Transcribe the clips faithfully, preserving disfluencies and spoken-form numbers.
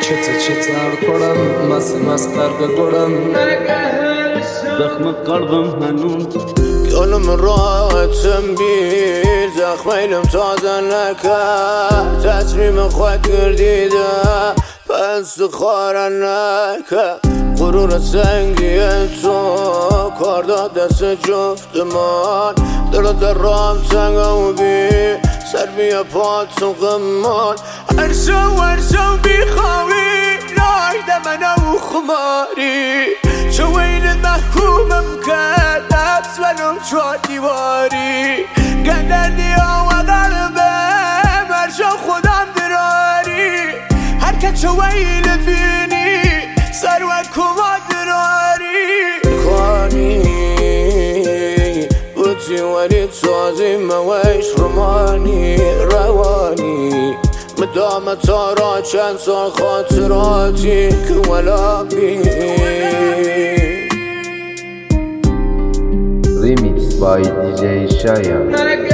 چته چته کنم مسی مسخر گرم زخم قلبم هنون گلم راحتم بیر زخمینم تازه نکرد تصمیم خود گردیده پس خاره نکرد غرور سنگی تو کار داد دست جفتمان دلت رام تنگم بی سر بیا پات و غمان هرشو هرشو بیخواهی رایده منو خماری چو ویل محکومم کرد حبس ولو چوار دیواری گندر دیا و قلبم هرشو خودم دراری هر که چو ویل بینی سر و کما دراری کنی بودی ولی تازی مویش رومانی روانی مدام تارا چند سال خاطراتی که ولا بی Remix by دی جی Shayan.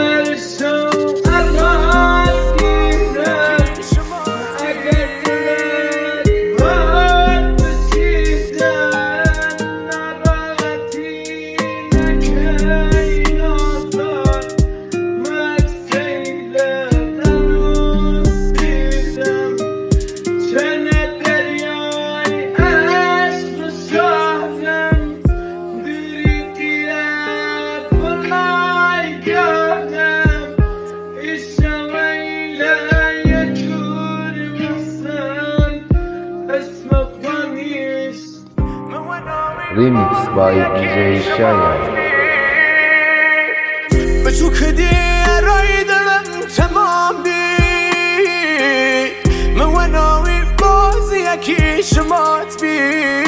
Remix by دی جی Shayan. بچو کدی رای دلم تمام بی مواناوی بازی یکی شمات بی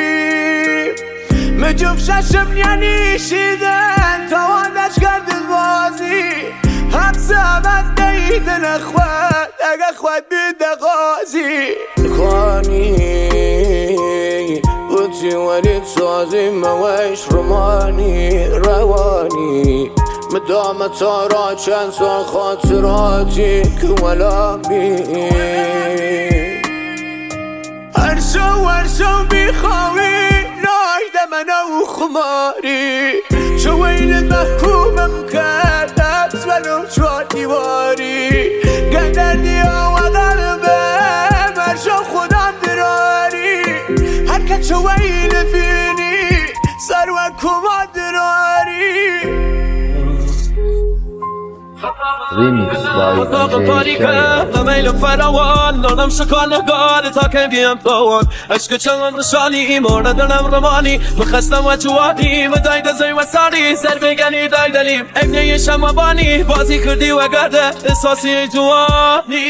مجوب ششم یعنی شیدن توانش کرد بازی حبس عمد دیدن اخوات اگه خود بیده غازی کنی بودی ولی تازی مویش رومانی روانی مدام تارا چند سال خاطراتی که ولا بی هرشو هرشو بیخواهی رایده منو خماری چو ویل محکومم کرد حبس ولو چوار دیواری گندر دیا و قلبم هرشو خودم دراری هر که چو ویل بینی سر و کما دراری Remix by دی جی Shayan. میل فراوان دارم شکان نگار تا که بیم توان عشق چند نشانی مورد دلم روانی بخستم و جوانی و داید زی و ساری سر بگنی دای دلیم ابنه شما بانی بازی کردی و گرده احساسی جوانی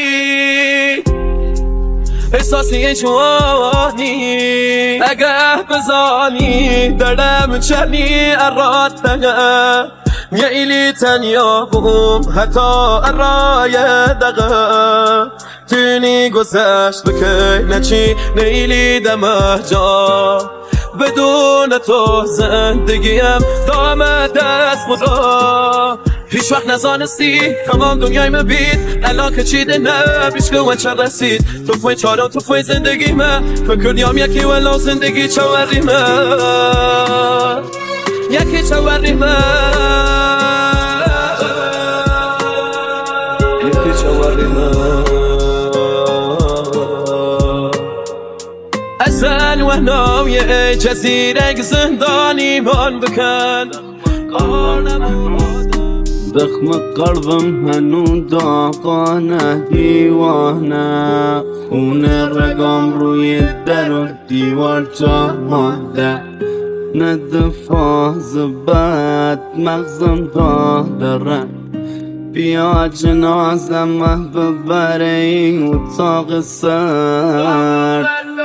احساسی جوانی اگه بزانی دلم چنی اراد تنه میلی تنیا بوم حتی ارای دقه تونی گذشت بکی نچی نیلی دمه جا بدون تو زندگیم دام دست خدا هیچ وقت نزانستی تمام دنیای من بید الان که چیده نه بیشکه و چه رسید تو فوی چارم تو فوی زندگی من فکر نیام یکی ولو زندگی چوری من یکی چوری من یکی چوری من ازن و ناوی جزیره زندانی من بکن کار نمودم زخم قلبم هنون داغانه دیوانه خون رگام روی در و دیوار جا مانده ند فاز بد مغزم داره بیا جنازم ببره این اتاق سرد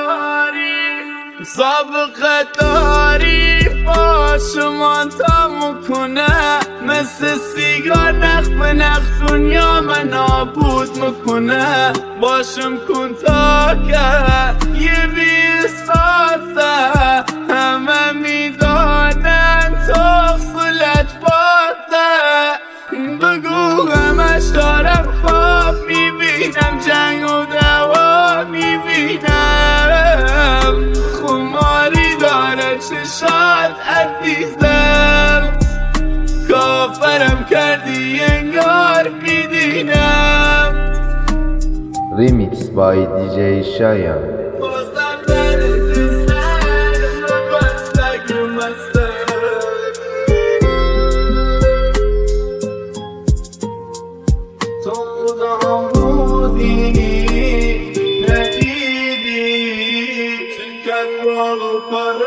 سابقه داری باشمان تموم کنه مثل سیگار نخ به نخ دنیا من نابود میکنه باشم کن تا که یه بیستازه همه میدانن تو خلت باده بگو همش دارم خواب میبینم جنگ و دوا میبینم عزیزم کافرم کردی انگار میدینم Remix by دی جی Shayan. بازم برد سرم بستگ مستم تو خودم بودی ندیدی چون کن باغ